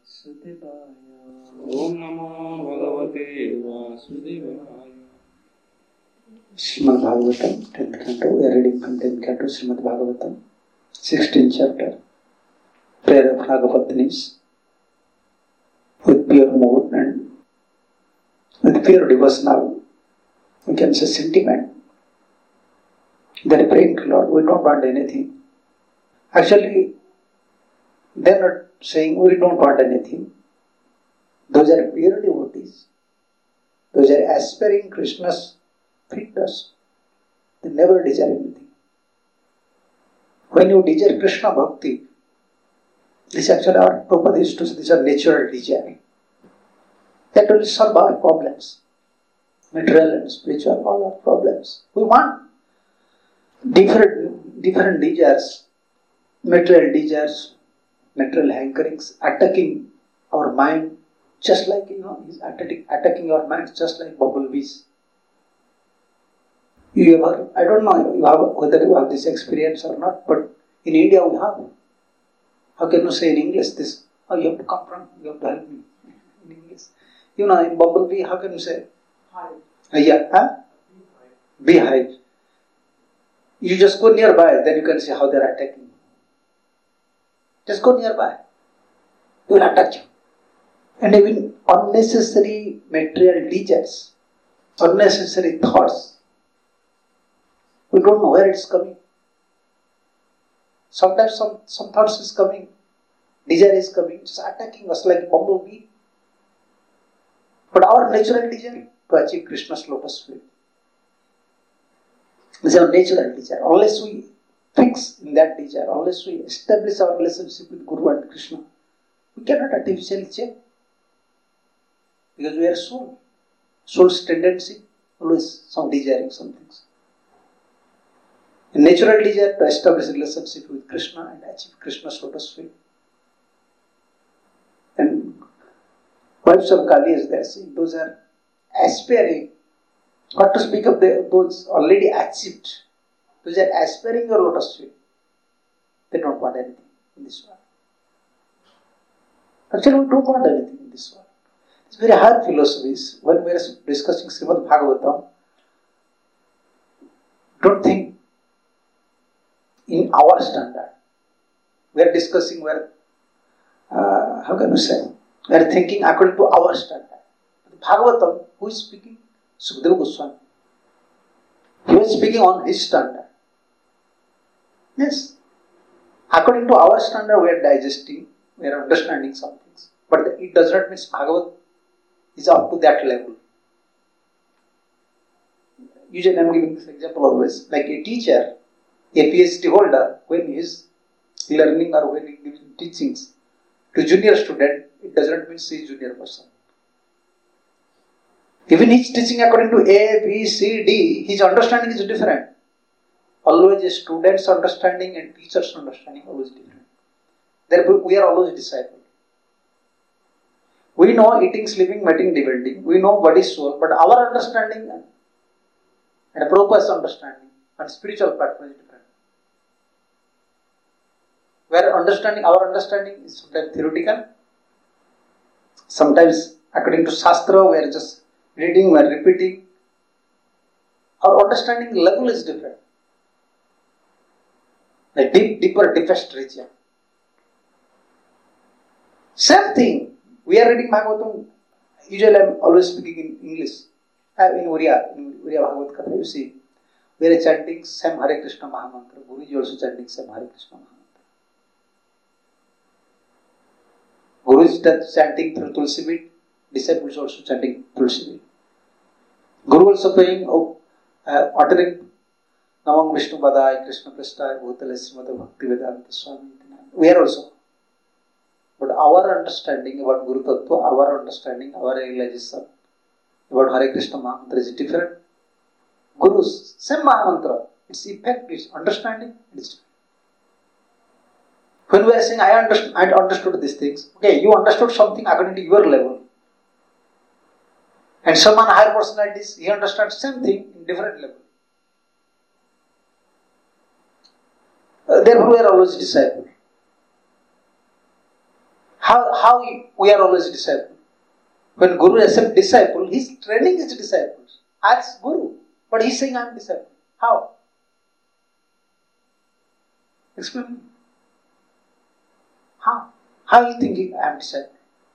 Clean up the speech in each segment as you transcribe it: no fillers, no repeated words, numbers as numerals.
Om Namo Bhagavate Vasudevaya. Srimad Bhagavatam, 10th canto. We are reading from 10th canto, Srimad Bhagavatam, 16th chapter. Prayer of Nagapatnis with pure mood and with pure devotional, we can say sentiment. They are praying to Lord, we don't want anything. Actually, they are not saying we don't want anything. Those are pure devotees. Those are aspiring Krishna's fitness. They never desire anything. When you desire Krishna Bhakti, this actually our Prabhupada used to say, these are natural desire. That will solve our problems. Material and spiritual, all our problems. We want different desires, material desires, material hankerings, attacking our mind, just like, is attacking our mind just like bumblebees. I don't know whether you have this experience or not, but in India we have. How can you say in English this? Oh, you have to come from, you have to help me in English. In bumblebee, how can you say? Hive. Beehive. You just go nearby, then you can see how they are attacking. Just go nearby. They will attack you. And even unnecessary material desires, unnecessary thoughts, we don't know where it's coming. Sometimes some thoughts is coming, desire is coming, just attacking us like a bumblebee. But our natural desire to achieve Krishna's lotus feet. This is our natural desire. Unless we fix in that desire, unless we establish our relationship with Guru and Krishna, we cannot artificially change. Because we are soul. Soul's tendency, always some desiring some things. A natural desire to establish a relationship with Krishna and achieve Krishna's lotus feet. And wives of Kali is there, see, those are aspiring, not to speak of those already achieved. Those are aspiring your lotus feet. They don't want anything in this world. Actually, we don't want anything in this world. It's very hard philosophies. When we are discussing Srimad Bhagavatam, don't think in our standard. We are discussing how can you say? We are thinking according to our standard. Bhagavatam, who is speaking? Sukadeva Goswami. He was speaking on his standard. Yes. According to our standard, we are digesting, we are understanding some things. But it does not mean Bhagavat is up to that level. Usually I am giving this example always. Like a teacher, a PhD holder, when he is learning or when he gives teachings to junior student, it does not mean he is junior person. Even he is teaching according to A, B, C, D, his understanding is different. Always a student's understanding and teacher's understanding always different. Therefore, we are always disciples. We know eating, sleeping, mating, dividing. We know what is soul, but our understanding and Prabhupada's understanding and spiritual platform is different. Where our understanding is sometimes theoretical, sometimes according to Shastra, we are just reading, we are repeating. Our understanding level is different. A deepest region. Same thing. We are reading Bhagavatam. Usually I am always speaking in English. In Uriya Bhagavad Katha, you see, we are chanting same Hare Krishna Mahamantra. Guru is also chanting same Hare Krishna Mahamantra. Guru is chanting through Tulsi Bead. Disciples also chanting Tulsi Bead. Guru also praying, uttering Namam Vishnu Padaya Krishna Prasthaya Bhutale Srimad Bhakti Vedanta Swami. We are also. But our understanding about Guru Tattva, our understanding, our realization about Hare Krishna Mahamantra is different. Guru's same Mahamantra, its effect, its understanding is different. When we are saying, I understood these things, okay, you understood something according to your level. And someone higher personalities, he understands same thing in different level. Therefore, we are always disciples. How we are always disciple? When Guru accepts disciple, he is training his disciples as Guru. But he is saying, I am disciple. How? Explain me. How? How you thinking I am disciple?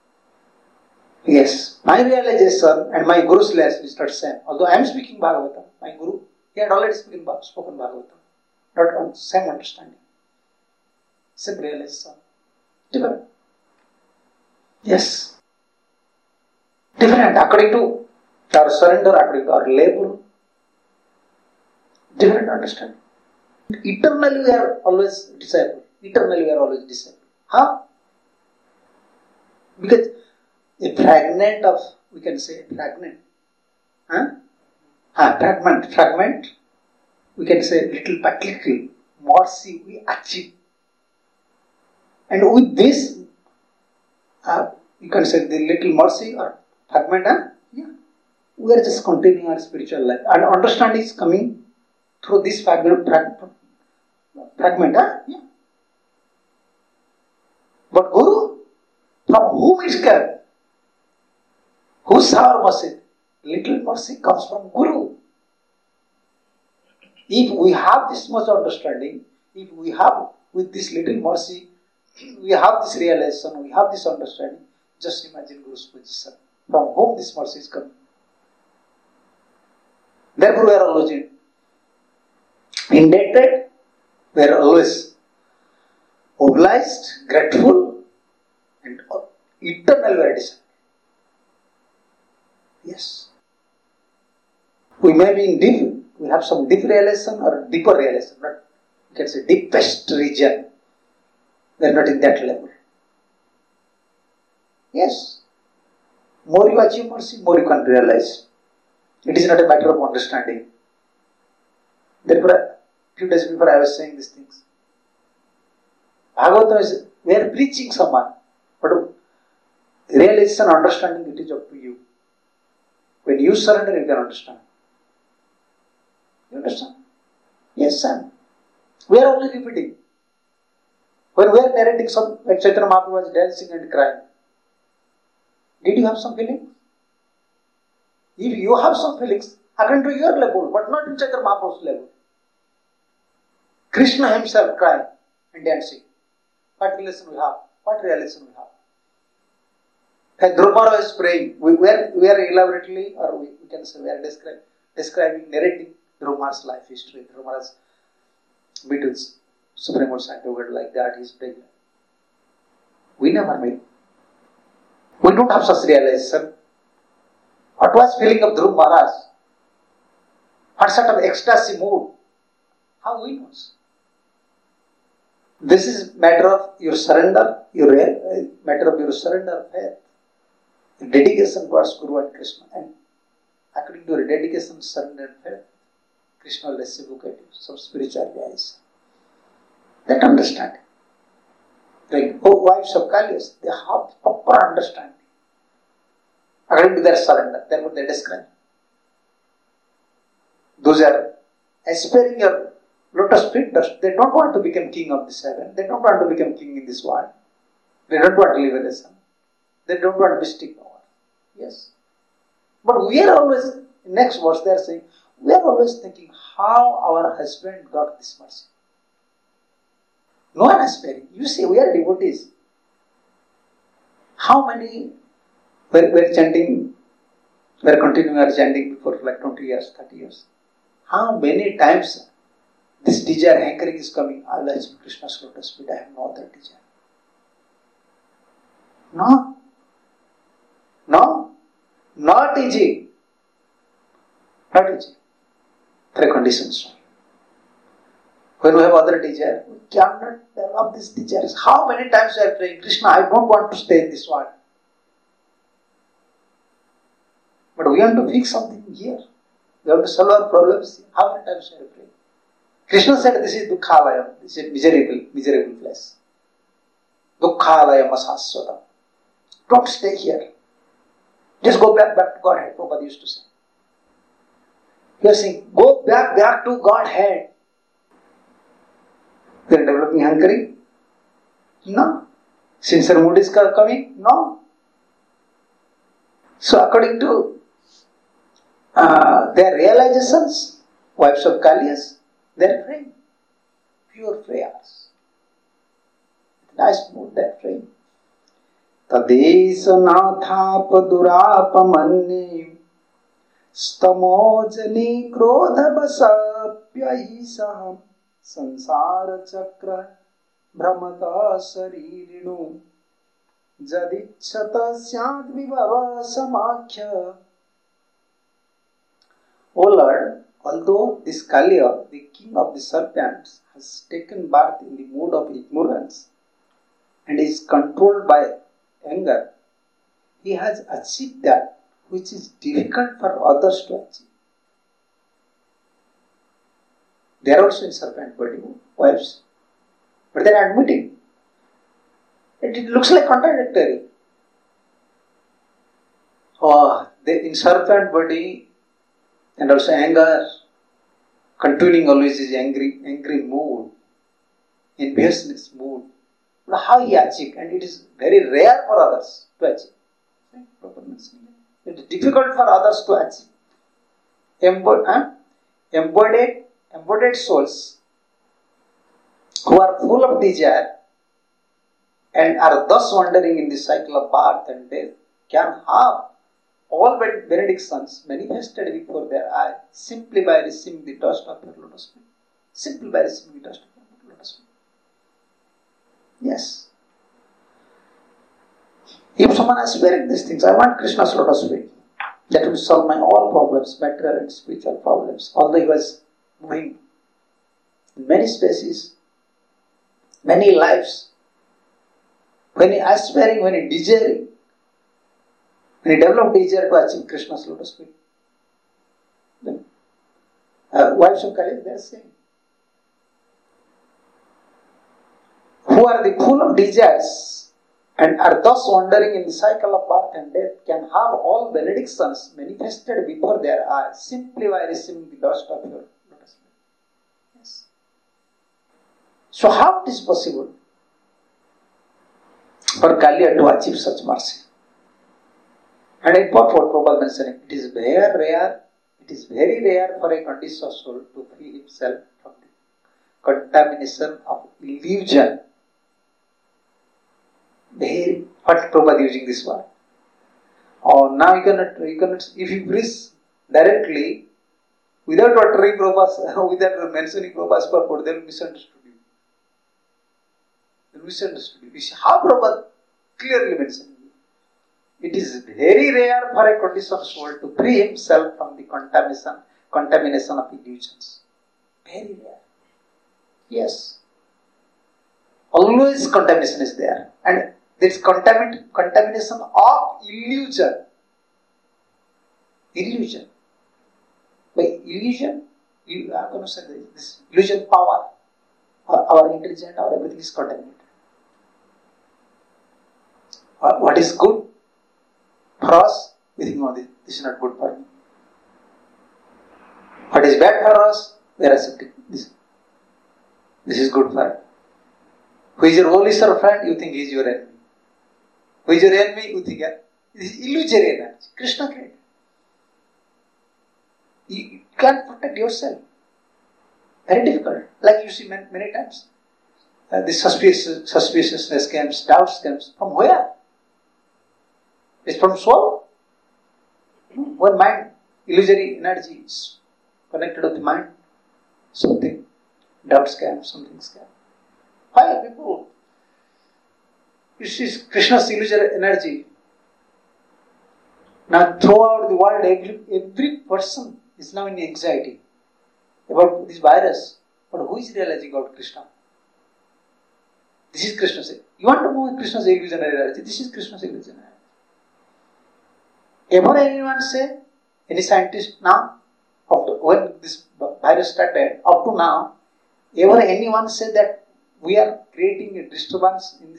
Yes, my realization and my Guru's realization is not same. Although I am speaking Bhagavatam, my Guru, he had already spoken Bhagavatam. Not on same understanding. Same realization. Different. Yes. Different according to our surrender, according to our label. Different understanding. Eternally we are always disciple. Eternally we are always disciple. How? Because a fragment of, we can say fragment. Fragment. We can say little particle. Mercy we achieve. And with this, you can say the little mercy or fragment, yeah. We are just continuing our spiritual life. And understanding is coming through this fragment, yeah. But Guru, from whom it came? Whose our mercy? Little mercy comes from Guru. If we have this much understanding, if we have with this little mercy, we have this realization, we have this understanding, just imagine Guru's position. From whom this mercy is coming. Therefore we are always indebted, we are always obliged, grateful, and eternal gratitude. Yes. We may be in deep, we have some deep realization or deeper realization, but you can say deepest region. We are not in that level. Yes. More you achieve mercy, more you can realize. It is not a matter of understanding. Therefore, a few days before I was saying these things. Bhagavatam is, we are preaching someone, but realization and understanding, it is up to you. When you surrender, you can understand. You understand? Yes, Sam. We are only repeating. When we are narrating some, like Chaitanya Mahaprabhu was dancing and crying, did you have some feelings? If you have some feelings, according to your level, but not in Chaitanya Mahaprabhu's level. Krishna himself crying and dancing. What relation we have? What realization we have? And Drupara is praying. We are elaborately, or we can say we are describing, narrating Drupara's life history. Drupara's meet with Supreme Lord Saint-Augustine like that, he is praying. We never meet. We don't have such realization. What was feeling of Dhruv Maharaj? What sort of ecstasy mood? How we know? This is matter of your surrender, matter of your surrender faith, dedication towards Guru and Krishna. And according to your dedication, surrender and faith, Krishna will reciprocate you some spiritual realization. That understanding. Like wives of Kalias, they have proper understanding. According to their surrender, therefore they describe. Those are aspiring your lotus feet dust. They don't want to become king of this heaven. They don't want to become king in this world. They don't want to live in the sun. They don't want mystic power. Yes. But we are always, next verse they are saying, we are always thinking how our husband got this mercy. No one aspiring. You see, we are devotees. How many we're chanting, we're continuing our chanting for like 20 years, 30 years. How many times this desire, hankering is coming, I will achieve Krishna's lotus feet, I have no other desire. No. No. Not easy. Not easy. There are conditions. When we have other desire, we cannot develop these desires. How many times we are praying, Krishna, I don't want to stay in this world. But we want to fix something here. We have to solve our problems. How many times we are praying? Krishna said, this is Dukkhalayam. This is miserable place. Dukkhalayam asaswata. Don't stay here. Just go back to Godhead, Prabhupada used to say. He was saying, go back to Godhead. They are developing hankering? No. Sincere mood is coming? No. So according to their realizations, wives of Kalias, they are praying. Pure prayers. Nice mood they are praying. Tadesa nathap durap manni stamojani krodha basapyahi saham sansara chakra भ्रमता शरीरिणु जदिच्छत स्याद् विभव समाख्य. O Lord, although this Kaliya, the king of the serpents, has taken birth in the mood of ignorance and is controlled by anger, he has achieved that which is difficult for others to achieve. They are also in serpent body, wives. But they are admitting. It looks like contradictory. They in serpent body and also anger, continuing always is angry mood, enviousness mood. How he achieved, and it is very rare for others to achieve. It is difficult for others to achieve. Embodied souls who are full of desire and are thus wandering in the cycle of birth and death can have all benedictions manifested before their eyes simply by receiving the dust of your lotus feet. Simply by receiving the dust of your lotus feet. Yes. If someone is aspiring these things, I want Krishna's lotus feet. That will solve my all problems, material and spiritual problems. Although he was moving in many spaces, many lives, when he aspiring, when he desiring, when he developed desire to achieve Krishna's lotus feet, then wives of Kali, they are saying, who are the full of desires and are thus wandering in the cycle of birth and death can have all benedictions manifested before their eyes simply by receiving the dust of your lotus feet. Yes. So how it is possible for Kaliya to achieve such mercy? And in purport, Prabhupada mentioning, it is very rare for a conditioned soul to free himself from the contamination of illusion. What Prabhupada using this word? Now you cannot, if you preach directly, without uttering Prabhupada's, without mentioning Prabhupada's purport, they will misunderstood you. You see how Prabhupada clearly mentioned. It is very rare for a conditioned soul to free himself from the contamination of illusions. Very rare. Yes. Always contamination is there. And this contamination of illusion. Illusion. By illusion, you are going to say this illusion power. Our intelligence, our everything is contaminated. What is good for us, we think, no, this is not good for me. What is bad for us, we are accepting this. This is good for us. Who is your holy sir friend, you think he is your enemy. Who is your enemy, you think this is illusory energy. Krishna created. You can't protect yourself. Very difficult. Like you see many times. This suspiciousness comes, doubts comes. From where? It's from soul. When mind, illusory energy is connected with the mind, something, doubts come, something comes. Why people? You see Krishna's illusory energy. Now throughout the world, every person is now in anxiety about this virus. But who is realizing about Krishna? This is Krishna's. You want to know Krishna's illusionary energy? This is Krishna's illusionary energy. Ever anyone say, any scientist now, when this virus started, up to now, ever anyone say that we are creating a disturbance in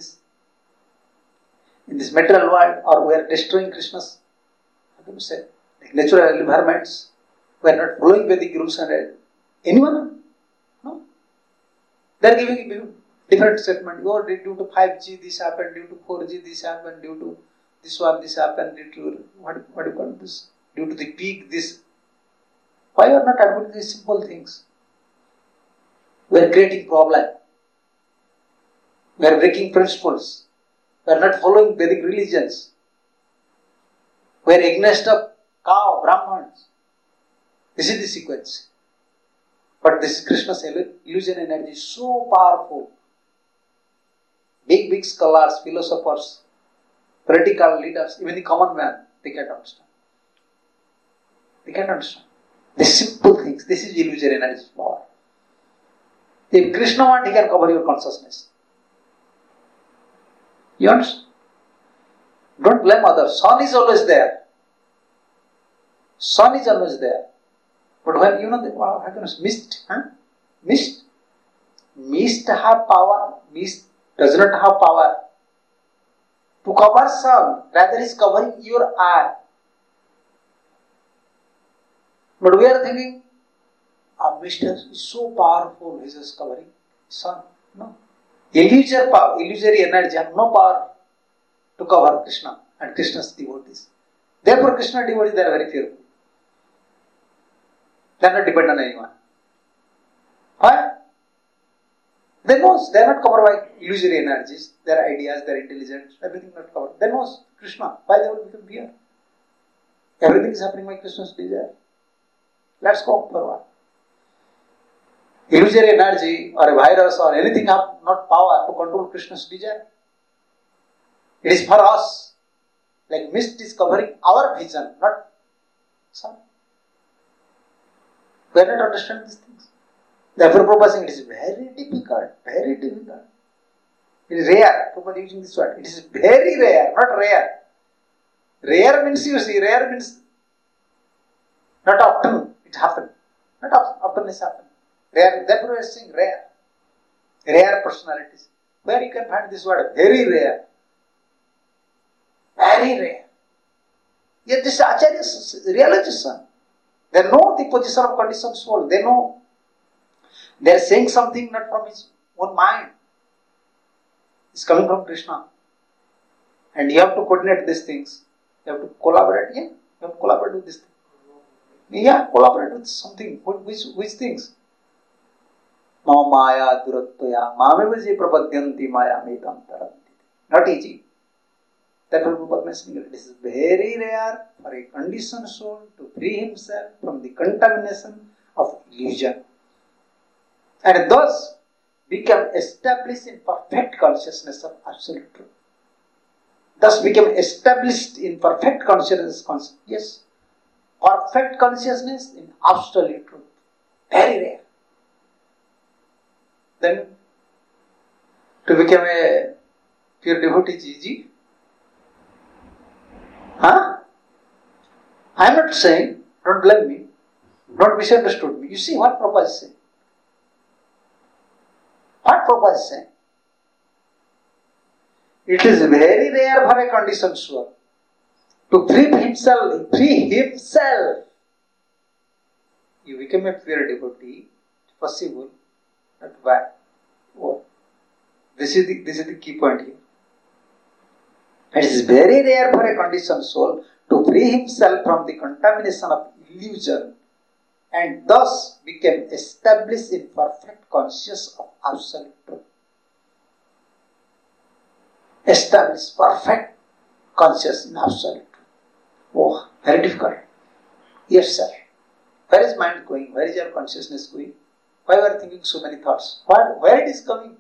this material world, or we are destroying Krishna's, how can you say, like natural environments, we are not following Vedic rules and anyone? No. They are giving Different statement. Oh, due to 5G this happened, due to 4G this happened, due to this one this happened, due to what do you call this? Due to the peak this. Why are not admitting these simple things? We are creating problem. We are breaking principles. We are not following Vedic religions. We are against of cow, Brahmins. This is the sequence. But this Krishna's illusion energy is so powerful. Big scholars, philosophers, political leaders, even the common man, they can't understand. They can't understand. The simple things. This is illusory energy power. If Krishna wants, he can cover your consciousness. You understand? Don't blame others. Sun is always there. Sun is always there. But when how can you mist? Mist? Mist have power. Mist does not have power to cover sun. Rather, is covering your eye. But we are thinking, mist is so powerful. He is just covering sun. No. Illusory energy have no power to cover Krishna and Krishna's devotees. Therefore, Krishna devotees, they are very fearful. They are not dependent on anyone. Why? They know they are not covered by illusory energies, their ideas, their intelligence, everything not covered. They know Krishna. Why they will become fear? Everything is happening by Krishna's desire. Let's go forward. Illusory energy or a virus or anything have not power to control Krishna's desire. It is for us. Like mist is covering our vision, not sun. We are not understanding these things. Therefore, Prabhupada saying it is very difficult, very difficult. It is rare. Prabhupada using this word. It is very rare, not rare. Rare means you see, rare means not often it happens. Not often it happens. Rare, therefore we are saying rare. Rare personalities. Where you can find this word? Very rare. Very rare. Yet this Acharya realizes son. They know the position of conditioned soul. They know they are saying something not from his own mind. It's coming from Krishna. And you have to coordinate these things. You have to collaborate. Yeah, you have to collaborate with this thing. Yeah, collaborate with something. Which things? Mama maya durattvaya mamavevaji prapadyanti maya metam taranti. Not easy. Therefore, Prabhupada mentioning it is very rare for a conditioned soul to free himself from the contamination of illusion and thus become established in perfect consciousness of absolute truth. Thus become established in perfect consciousness. Yes, perfect consciousness in absolute truth. Very rare. Then, to become a pure devotee, is easy. Huh? I am not saying, don't blame me, don't misunderstood me. You see what Prabhupada is saying. What Prabhupada is saying. It is very rare for a conditioned soul to free himself. You become a pure devotee, it's possible, not why. Oh. This is the key point here. It is very rare for a conditioned soul to free himself from the contamination of illusion and thus become established in perfect consciousness of absolute truth. Established perfect consciousness in absolute truth. Oh, very difficult. Yes, sir. Where is mind going? Where is your consciousness going? Why you are thinking so many thoughts? Where it is coming?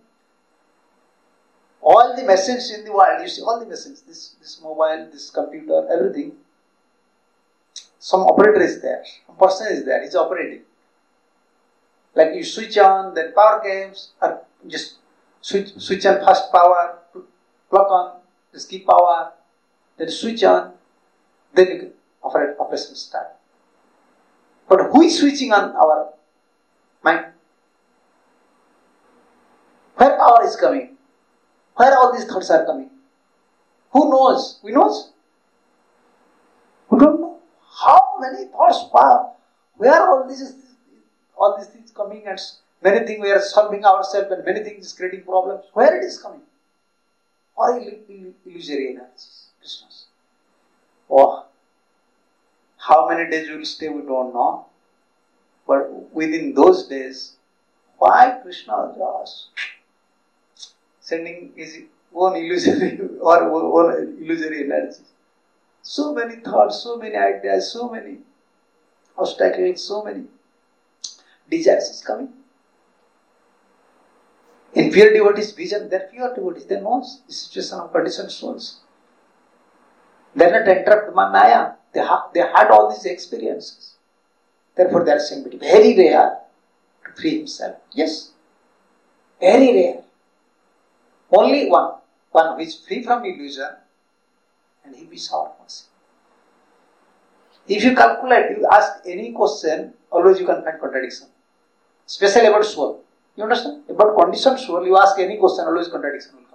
All the messages in the world, you see all the messages, this mobile, this computer, everything. Some operator is there, some person is there, he's operating. Like you switch on, then power games, or just switch on fast power, plug on, just keep power, then switch on, then you can operation start. But who is switching on our mind? Where power is coming? Where all these thoughts are coming? Who knows? We knows? We don't know. How many thoughts? Where all these things coming and Many things we are solving ourselves and many things is creating problems. Where it is coming? Or illusory energies, Krishna's. Oh, how many days you will stay, we don't know. But within those days, why Krishna just sending his own illusory or own illusory energies? So many thoughts, so many ideas, so many obstacles, so many desires is coming. In pure devotees' vision, they are pure devotees. They know the situation of conditioned souls. They are not entrapped by Maya. They had all these experiences. Therefore, they are saying very rare to free himself. Yes, very rare. Only one who is free from illusion, and he is our mercy. If you calculate, you ask any question, always you can find contradiction. Especially about soul. You understand? About conditioned soul, you ask any question, always contradiction will come.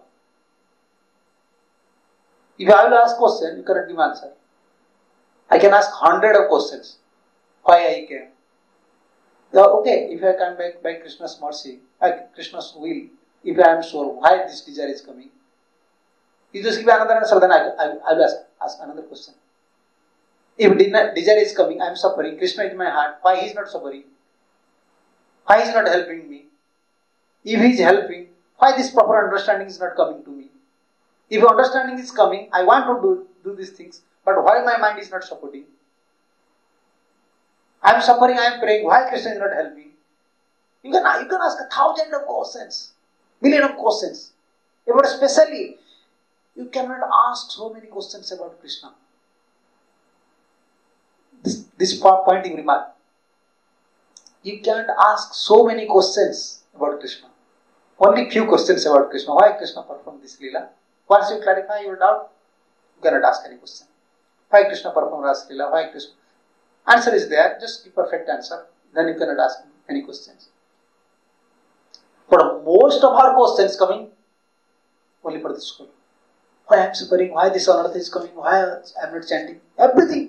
If I will ask question, you cannot give answer. I can ask 100 of questions. Why I came? Okay, if I come back by Krishna's mercy, Krishna's will, if I am soul, why this desire is coming? You just give another answer, then I will ask another question. If desire is coming, I am suffering, Krishna is in my heart, why he is not suffering? Why he is not helping me? If he is helping, why this proper understanding is not coming to me? If understanding is coming, I want to do these things, but why my mind is not supporting? I am suffering, I am praying, why Krishna is not helping? You can ask 1,000 of questions, million of questions. But especially, you cannot ask so many questions about Krishna. This point you remark. You can't ask so many questions about Krishna. Only few questions about Krishna. Why Krishna performed this Leela? Once you clarify your doubt, you cannot ask any question. Why Krishna performed Ras Leela? Why Krishna? Answer is there, just give perfect answer. Then you cannot ask any questions. But most of our questions coming only for this school. Why I am suffering? Why this on earth is coming? Why I am not chanting? Everything.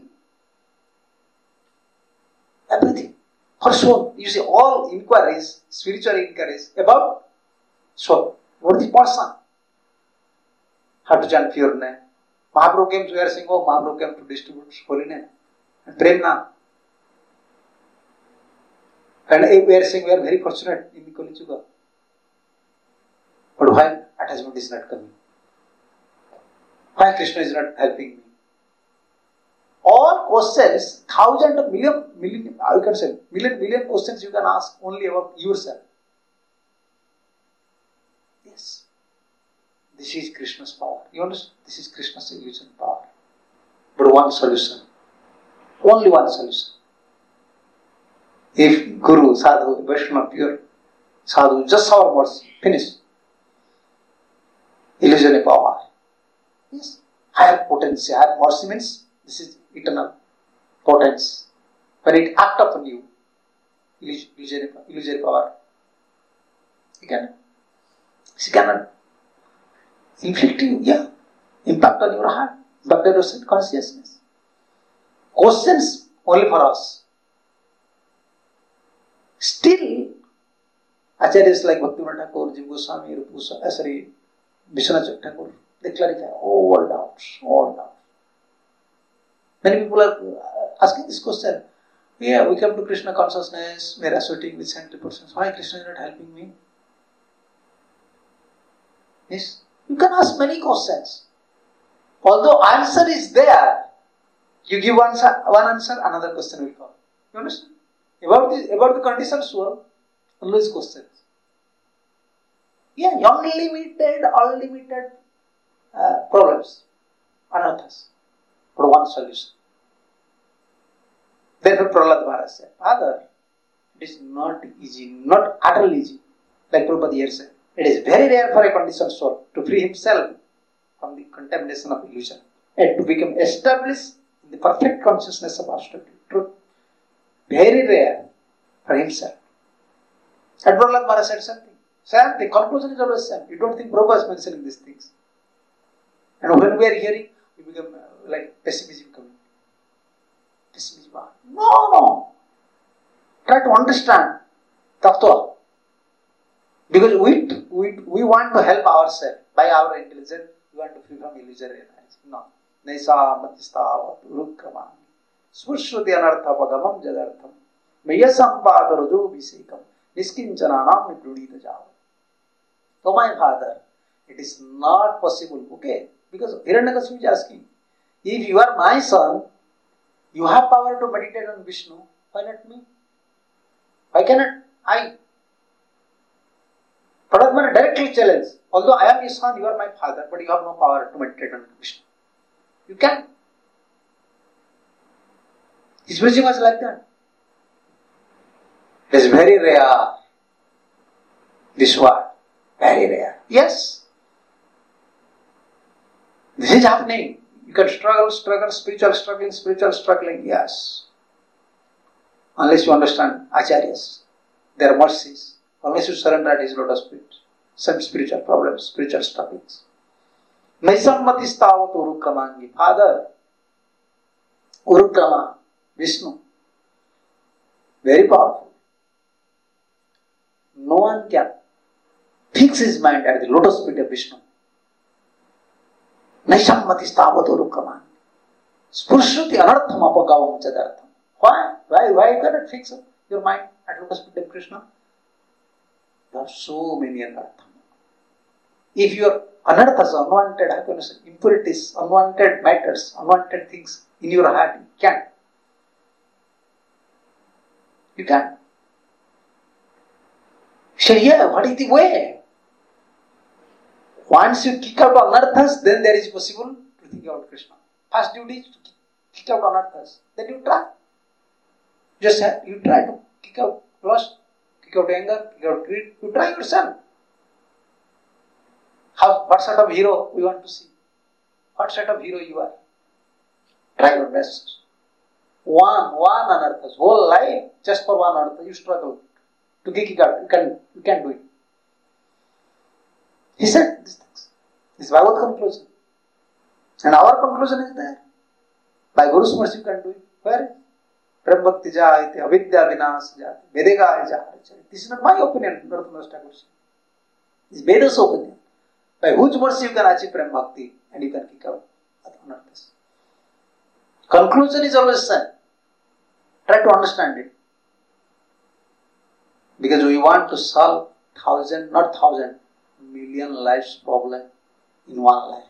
Everything. For soul. You see, all inquiries, spiritual inquiries about soul. What is the person? How to chant pure name. Mahaprabhu came to here saying, oh, Mahaprabhu came to distribute holy name. And Premna. And we are saying we are very fortunate in the Kali Yuga. But why attachment is not coming? Why Krishna is not helping me? All questions, thousands of million, you can say, million questions you can ask only about yourself. Yes. This is Krishna's power. You understand? This is Krishna's illusion power. But one solution. Only one solution. If Guru, Sadhu, Vaishnava, pure Sadhu, just our words, finish. Illusion power. Yes. Higher potency, higher mercy means this is eternal potence. When it acts upon you, illusory power, you cannot inflict you, impact on your heart, impact on your consciousness. Questions only for us. Still, Acharyas like Bhaktivinoda Thakur, Jiva Goswami, Rupa Goswami, Vishwanath Thakur, they clarify all doubts. Many people are asking this question. Yeah, we come to Krishna consciousness, we are associating with saintly persons. Why Krishna is not helping me? Yes, you can ask many questions. Although answer is there, you give one answer, another question will come. You understand? About the conditioned soul, always questions. Yeah, unlimited problems, anarthas. But one solution. Therefore, Prahlad Maharaj said, Father, it is not easy, not utterly easy. Like Prabhupada here said, it is very rare for a conditioned soul to free himself from the contamination of illusion and to become established in the perfect consciousness of absolute truth. Very rare for himself. And Prahlad Maharaj said something. Sam, the conclusion is always same. You don't think Prabhupada is mentioning these things. And when we are hearing, we become like pessimism coming. Pessimism. No. Try to understand Tattva. Because we want to help ourselves by our intelligence. We want to free from illusory energy. No. Naisa matistava rukrama. Spushruti anartha pagamam jadartham. Mayasambhada rajo visekam. Niskinjananam vidrudita java. So my father, it is not possible. Okay? Because Hiranyakasipu is asking, if you are my son, you have power to meditate on Vishnu. Why not me? Why cannot I? Paramana directly challenge. Although I am your son, you are my father, but you have no power to meditate on Vishnu. You can. His preaching was like that. It is very rare. This word. Very rare. Yes. This is happening. You can struggle, spiritual struggling, yes. Unless you understand Acharyas, their mercies. Unless you surrender at his lotus feet. Some spiritual problems, spiritual strugglings. Naisammatistavato Urukramangi. Father, Urukrama, Vishnu. Very powerful. No one can fix his mind at the lotus feet of Vishnu. Naisammatistavato Urukramangi. Spurshruti anartham apagavam chadartham. Why you cannot fix your mind at lotus feet of Krishna? There are so many anarthas. If your anarthas, unwanted happiness, impurities, unwanted matters, unwanted things in your heart, you can't. You can't. Say, yeah, what is the way? Once you kick out anarthas, then there is possible to think about Krishna. First duty is to kick out anarthas. Then you try. Just you try to kick out lust, kick out anger, kick out greed. You try yourself. What sort of hero we want to see? What sort of hero you are? Try your best. One anarthas. Whole life, just for one anartha, you struggle to kick it out. You can do it. He said these things. This is Bhagavad conclusion. And our conclusion is there. By Guru's mercy you can do it. Where is Prem Bhakti Jayate, Avidya Vinas Jayate, Vedega Jayate. This is not my opinion, Narottam Thakur. This is Veda's opinion. By whose mercy you can achieve Prem Bhakti and you can kick out anarthas. Conclusion is always same. Try to understand it. Because we want to solve million lives problem in one life.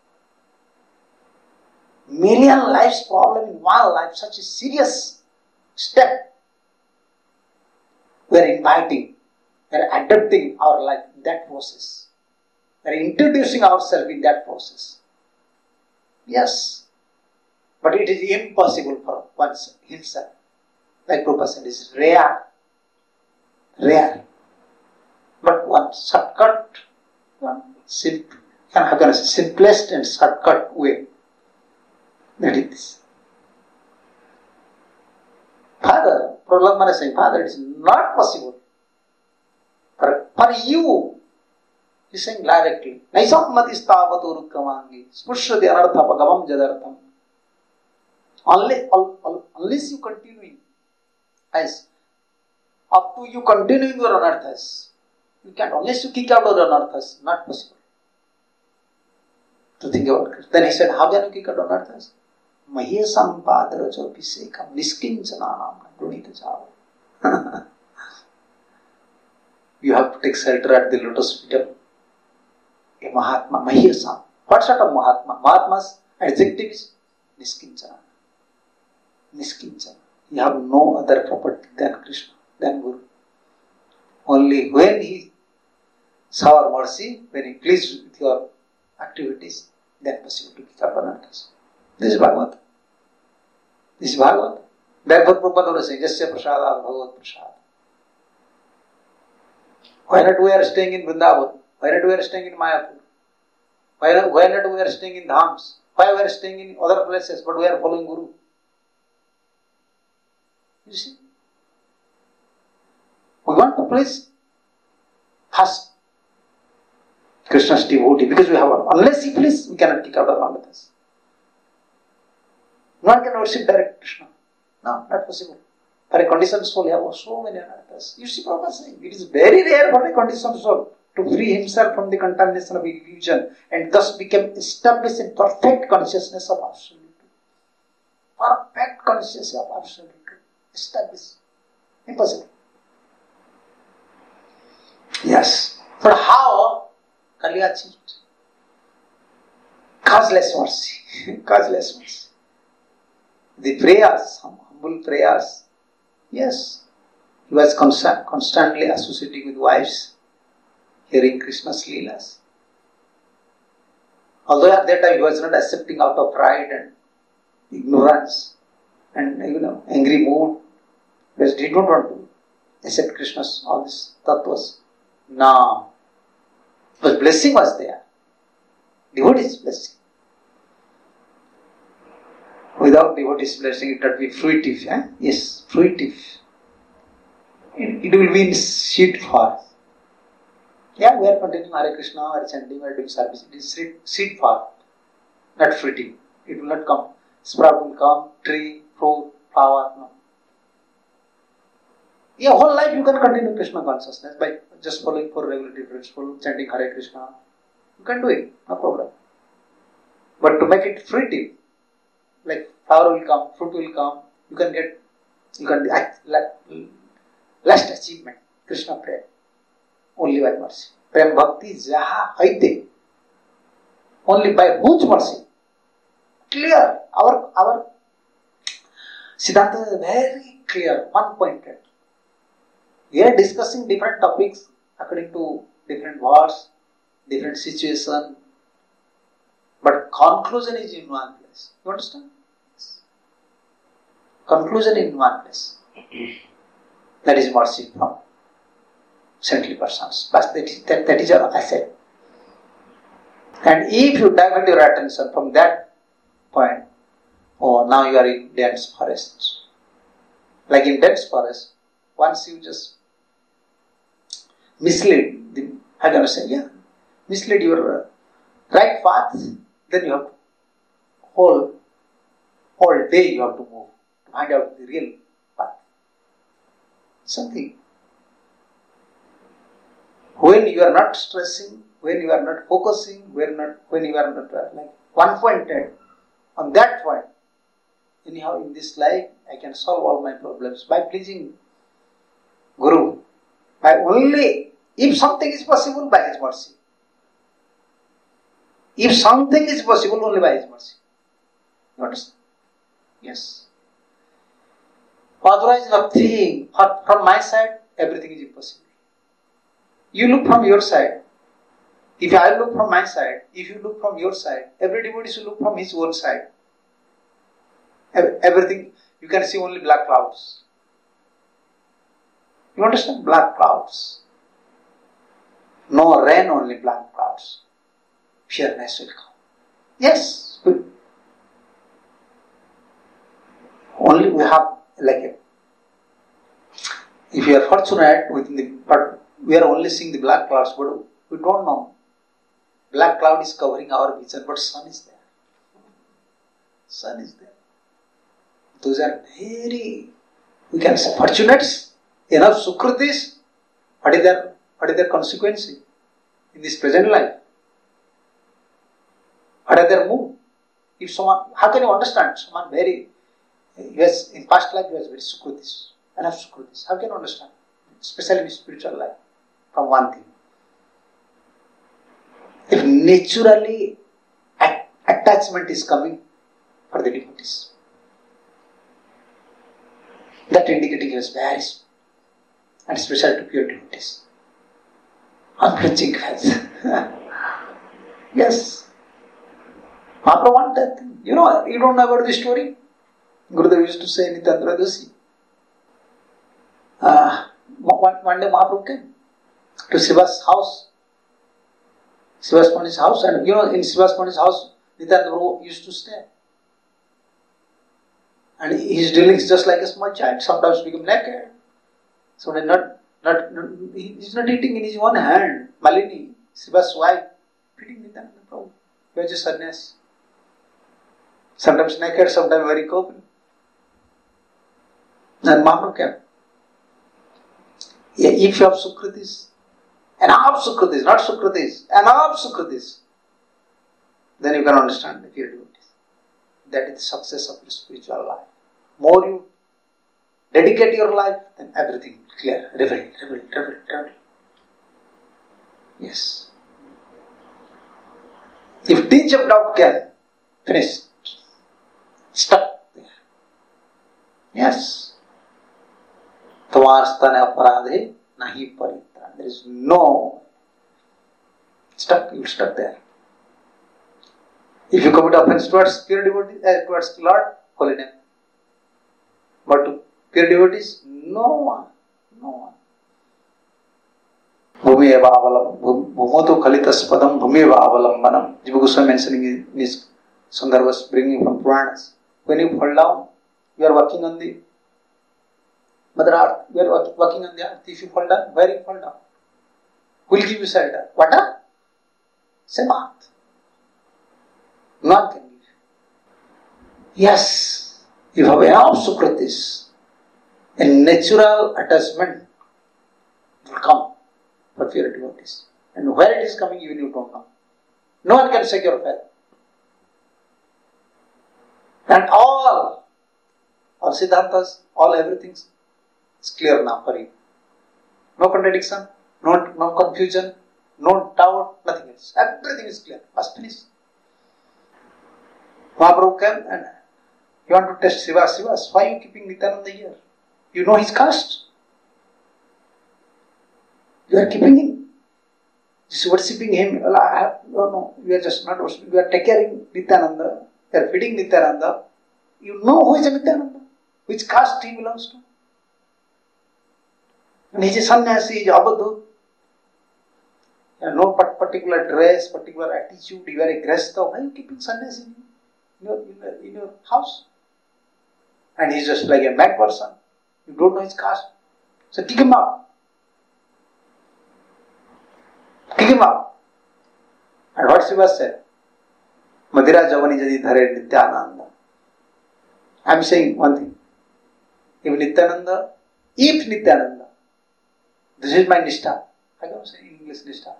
Million lives problem in one life, such a serious step. We are inviting, we are adapting our life in that process. We are introducing ourselves in that process. Yes, but it is impossible for oneself, himself. Like Prabhupada said, it is rare. But one shortcut, simplest and shortcut way. That is this. Father, Prahlad Maharaj is saying, Father, it is not possible for you. He is saying directly, Naisammatistavato Urukramangi, Spushrati anartha pagamam jadartham. Unless you continue as up to you continuing your anarthas, you can't. Unless you kick out your anarthas, not possible to think about it. Then he said, how can you kick out anarthas? Mahesam padarajo visekam niskinjananam brunita java. You have to take shelter at the lotus feet of a Mahatma, Mahesam. What sort of Mahatma? Mahatma's adjective is niskinjana. Niskinjana. You have no other property than Krishna, than Guru. Only when he saw our mercy, when he pleased with your activities, then possible to kick up anarthas. This is Bhagavad. This is Bhagavad. Therefore Prabhupada was saying, Jasya Prasada Bhagavad Prasada. Why not we are staying in Vrindavan? Why not we are staying in Mayapur? Why not we are staying in Dhams? Why we are staying in other places, but we are following Guru? You see? We want to please first Krishna's devotee, because we have unless he please, we cannot kick out our anarthas. One can worship direct Krishna. No, not possible. For a conditioned soul, you have so many anarthas. You see Prabhupada saying, it is very rare for a conditioned soul to free himself from the contamination of illusion and thus become established in perfect consciousness of absolute truth. Perfect consciousness of absolute truth. Established. Impossible. Yes. But how can you achieve it? Causeless mercy. Causeless mercy. The prayers, humble prayers. Yes. He was constantly associating with wives, hearing Krishna's Leelas. Although at that time he was not accepting out of pride and ignorance and angry mood, because he did not want to accept Krishna's all these tattvas. No. But blessing was there. Devotee's blessing. Without devotee's blessing, it would be fruitive. Yes, fruitive. It will be in seed form. Yeah, we are continuing Hare Krishna, we are chanting, we are doing service. It is seed form, not fruiting. It will not come. Sprout will come, tree, fruit, flower. No. Yeah, whole life you can continue Krishna consciousness by just following four regulatory principles, chanting Hare Krishna. You can do it, no problem. But to make it fruitive, like flower will come, fruit will come, you can act last achievement, Krishna prayer, only by mercy. Prem bhakti jaha haite, only by whose mercy? Clear. Our Siddhanta is very clear, one-pointed. We are discussing different topics according to different words, different situation, but conclusion is in one place. You understand? Yes. Conclusion in one place. That is mercy from saintly persons. But that is your asset. And if you divert your attention from that point, now you are in dense forest. Like in dense forest, once you just mislead mislead your right path, then you have to whole day you have to move to find out the real path. Something. When you are not stressing, when you are not focusing, when you are not like one pointed, on that point, anyhow in this life I can solve all my problems by pleasing Guru. By only, if something is possible, by his mercy. If something is possible, only by his mercy. You understand? Yes. Otherwise nothing. From my side, everything is impossible. You look from your side. If I look from my side, if you look from your side, every devotee should look from his own side. Everything, you can see only black clouds. You understand? Black clouds. No rain, only black clouds. Pureness will come. Yes, good. Only we have if you are fortunate but we are only seeing the black clouds, but we don't know. Black cloud is covering our vision, but sun is there. Sun is there. Those are very, we can say, fortunates, enough sukritis. What is their consequence in this present life? What are their mood? If someone, how can you understand someone in past life he was very sukritis, enough sukritis. How can you understand? Especially in spiritual life, from one thing. If naturally attachment is coming for the devotees, that indicating is very, and especially to pure devotees. Unflinching faith. Yes. Mahaprabhu wanted that thing. You don't know about the story? Gurudev used to say Nityananda Doshi. One day Mahaprabhu came to Shiva's house. Shiva's Pandit's house, and in Shiva's Pandit's house, Nityananda Prabhu used to stay. And his dealings just like a small child, sometimes become naked. So he's not eating in his own hand. Malini, Shiva's wife, feeding Nityananda Prabhu. He was just sannyasi. Sometimes naked, sometimes very cold. And Mahaprabhu kept. Yeah, if you have Sukritis, enough Sukritis, not Sukritis, enough Sukritis, then you can understand the pure devotees. That is the success of your spiritual life. More you dedicate your life, then everything clear, revealed. Yes. If tinge of doubt can, finish. Stuck there. Yes. Tamarstana aparadhe nahi paritra. There is no stuck, you stuck there. If you commit offense towards pure devotees, towards Lord, holy name. But to pure devotees, no one. Bhumi eva avalam, bhumoto khalitas padam, bhumi eva avalambanam. Jiva Goswami mentioning in his Sandarbhas, bringing from Puranas. When you fall down, you are walking on the Mother Earth, you are walking on the earth. If you fall down, where you fall down? Who will give you shelter? Water? Samat. None can give. Yes, if you have enough Sukritis, a natural attachment will come for pure devotees. And where it is coming, even you don't know. No one can shake your faith. And all Siddhantas, all everything is clear now for you. No contradiction, no confusion, no doubt, nothing else. Everything is clear. Must finish. Mahaprabhu came and you want to test Srivas. Why are you keeping Nityananda here? You know his caste. You are keeping him. Just worshipping him. No, we are just not worshipping. We are taking care of Nityananda. We are feeding Nityananda. You know who is a Nityananda? Which caste he belongs to? And he is a sannyasi, he is a abadhut. No particular dress, particular attitude. You are a gresta. Why are you keeping sannyasi in your house? And he is just like a mad person. You don't know his caste. So kick him out. Kick him out. And what Shiva said? Madhira Javani Jadi Dhare Nityananda. I am saying one thing. If Nityananda, this is my Nishtha. I don't say in English Nishtha.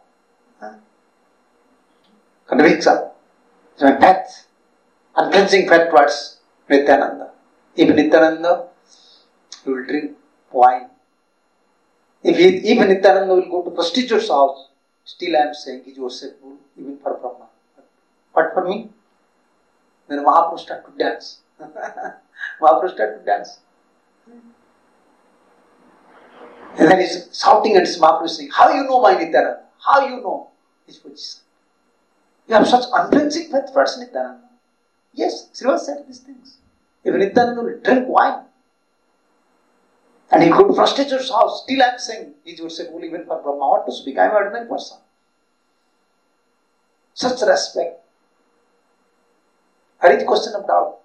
Conviction. It's my faith. Uncleansing faith towards Nityananda. If Nityananda, he will drink wine. If Nityananda will go to prostitute's house, still I am saying he is worshipful even for Brahma. But for me, then Mahaprabhu started to dance. And then he's shouting and Mahaprabhu saying, how you know my Nityananda? How you know his position? You have such unflinching faith towards Nityananda. Yes, Srivas said these things. If Nityananda will drink wine and he go to prostitute's house, still I am saying he is worshipful even for Brahma. What to speak? I am an ordinary person. Such respect. Where is question of doubt?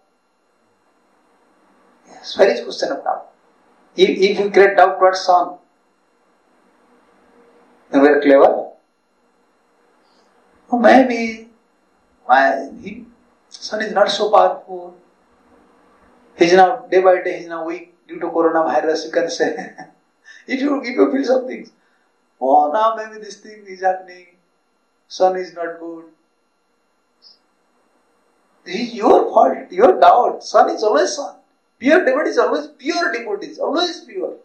Yes, where is question of doubt? If you create doubt towards son, then we are clever. Oh, maybe son is not so powerful. He is now, day by day, he is now weak due to coronavirus, you can say. if you feel some things, oh, now maybe this thing is happening, son is not good. This is your fault, your doubt. Son is always son. Pure devotee is always pure devotee, always pure.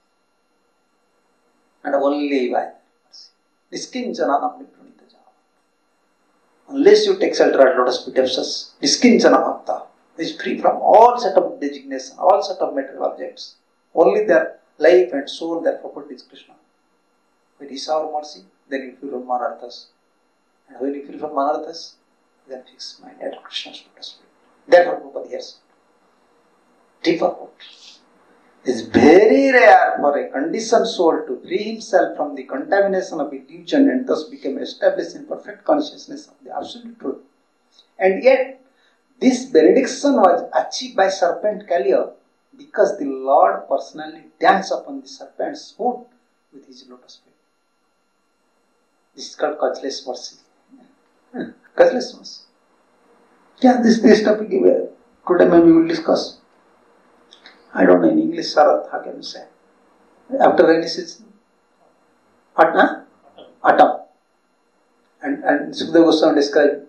And only by Niskinchana Namnipranita Java. Unless you take shelter at lotus feet of such Niskinchana Bhakta, is free from all set of designation, all set of material objects. Only their life and soul, their property is Krishna. When he saw our mercy, then you feel from Manarthas. And when you feel from Manarthas, then fix mind at Krishna's lotus feet. Therefore, Prabhupada hears. Deeper put. It is very rare for a conditioned soul to free himself from the contamination of illusion and thus become established in perfect consciousness of the absolute truth. And yet, this benediction was achieved by serpent Kaliya because the Lord personally danced upon the serpent's hood with his lotus feet. This is called causeless mercy. Causeless mercy. Yeah, this topic today maybe we will discuss. I don't know in English, Sarath, how can you say? After rainy season? What? Autumn. And Sukadeva Goswami described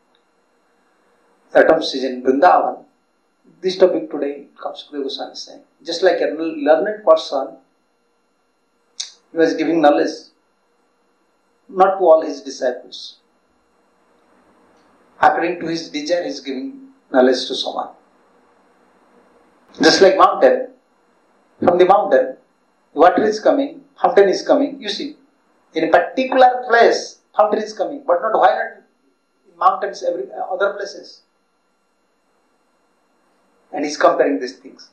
the autumn season in Vrindavan. This topic today comes Sukadeva Goswami saying. Just like a learned person, he was giving knowledge not to all his disciples. According to his desire, he is giving knowledge to someone. Just like mountain, from the mountain, water is coming, fountain is coming. You see, in a particular place, fountain is coming, but not why not in mountains, every other places. And he's comparing these things.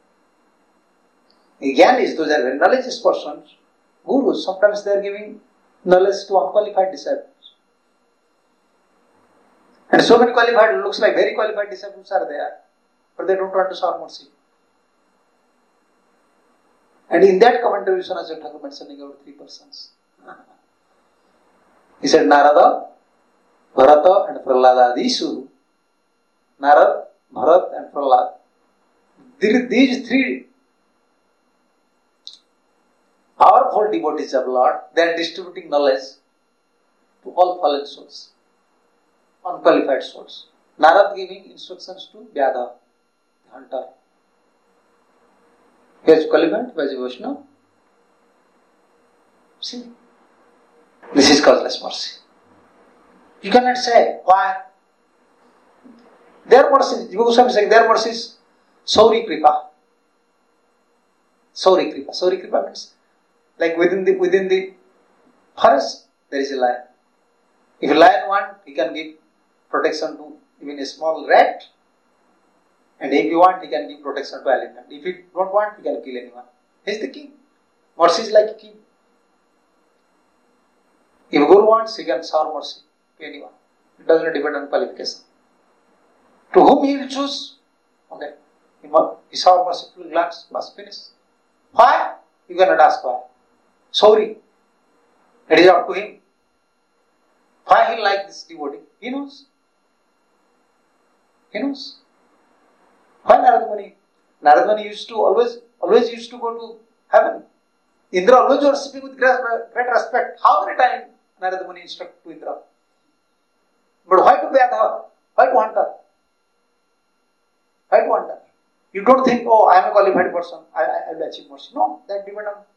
Again, those are very knowledgeous persons, gurus. Sometimes they are giving knowledge to unqualified disciples. And so many qualified, looks like very qualified disciples are there, but they don't want to serve mercy. And in that commentary, Vishwanath Thakur mentioning about three persons. He said Narada, Bharata and Prahlada. Narad, Bharat and Prahlad. These three powerful devotees of Lord, they are distributing knowledge to all fallen souls, unqualified souls. Narad giving instructions to Vyadha, the hunter. He was qualified, he was a Vaishnava. See, this is causeless mercy. You cannot say why. Their mercy, Jiva Goswami is saying, their mercy is Sauri Kripa. Sauri Kripa. Sauri Kripa means like within the forest there is a lion. If a lion wants, he can give protection to even a small rat. And if you want, he can give protection to elephant. If you don't want, he can kill anyone. He is the king. Mercy is like a king. If Guru wants, he can serve mercy to anyone. It does not depend on qualification. To whom he will choose, okay, he serve merciful glance, must finish. Why? You cannot ask why. Sorry. It is up to him. Why he like this devotee? He knows. He knows. Why Narada Muni? Narada Muni used to always used to go to heaven. Indra always worshipping with great respect. How many times Narada Muni instructed to Indra? But why to Vyadha? Why to hunter? Why to hunter? You don't think, oh, I am a qualified person, I will achieve mercy. No, that depends on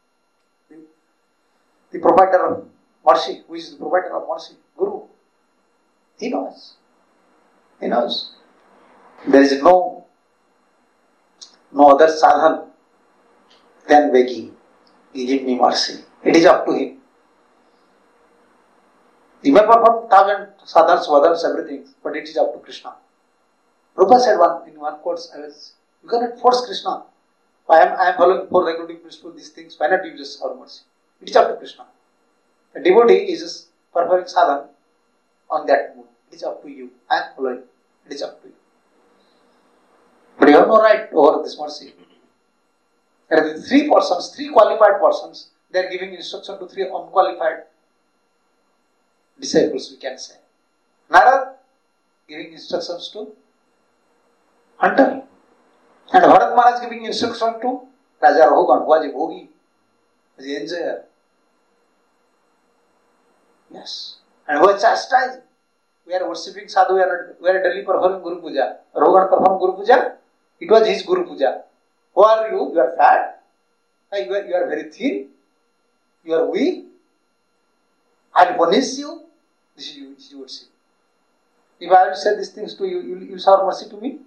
the provider of mercy. Who is the provider of mercy? Guru. He knows. He knows. There is no other sadhan than begging. He give me mercy. It is up to him. He may perform 1,000 sadhans, vadans, everything, but it is up to Krishna. Rupa said in one quote, you cannot force Krishna. I am following 4 regulative principles, these things. Why not you just have mercy? It is up to Krishna. A devotee is just performing sadhan on that mood. It is up to you. I am following. It is up to you. But you have no right over this mercy. There are 3 persons, 3 qualified persons, they are giving instruction to 3 unqualified disciples, we can say. Narad giving instructions to hunter. And Bharat Maharaj giving instruction to Raja Rahugan, who was a bhogi, was an enjoyer. Yes. And who was chastised. We are worshipping sadhu, we are daily performing Guru Puja. Rahugan performed Guru Puja. It was his Guru Puja. Who are you? You are fat. You are very thin. You are weak. I will punish you. This is worship. If I will say these things to you, you will show mercy to me.